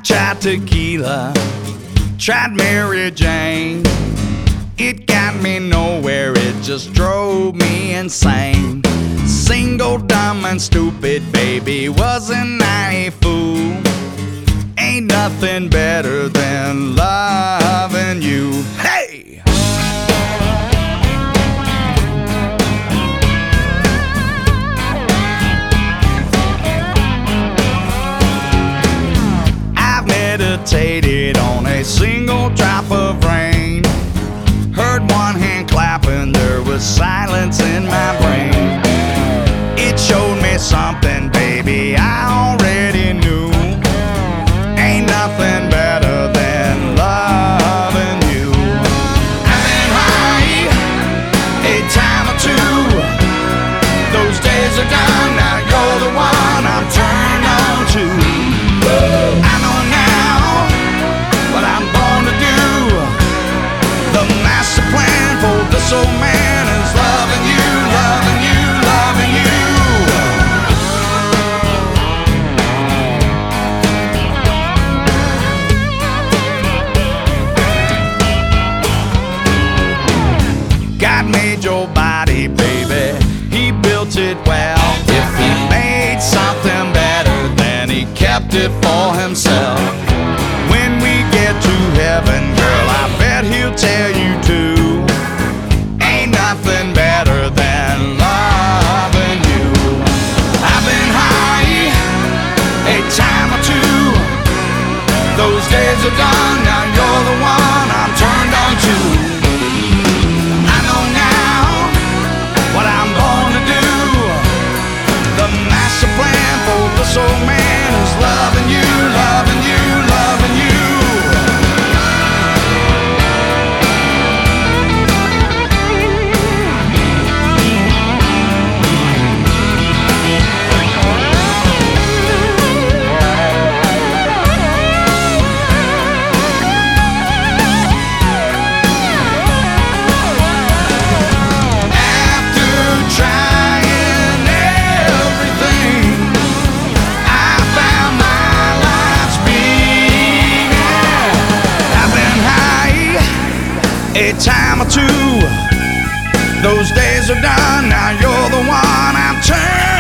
I've tried tequila, tried Mary Jane. It got me nowhere, it just drove me insane. Single, dumb, and stupid, baby, wasn't I a fool? Ain't nothing better than loving you. Hey! I've meditated on a single drop of rain. Heard one hand clapping, there was silence in my brain. It showed me something, baby, I already knew. Ain't nothing better than loving you. I've been high a time or two. Those days are done, now you're the one I'm turned on to. I know now what I'm born to do. The master plan for this old man is loving you, loving you, loving you. God made your body, baby, He built it well. If He made something better, then He kept it for Himself. When we get to heaven, girl, I bet He'll tell you too. Ain't nothing better than loving you. I've been high a time or two. Those days are done, now you're the one I'm turned on to. I know now what I'm born to do. The master plan for this old man is loving you, loving you, loving you. A time or two, those days are done, now you're the one I'm turning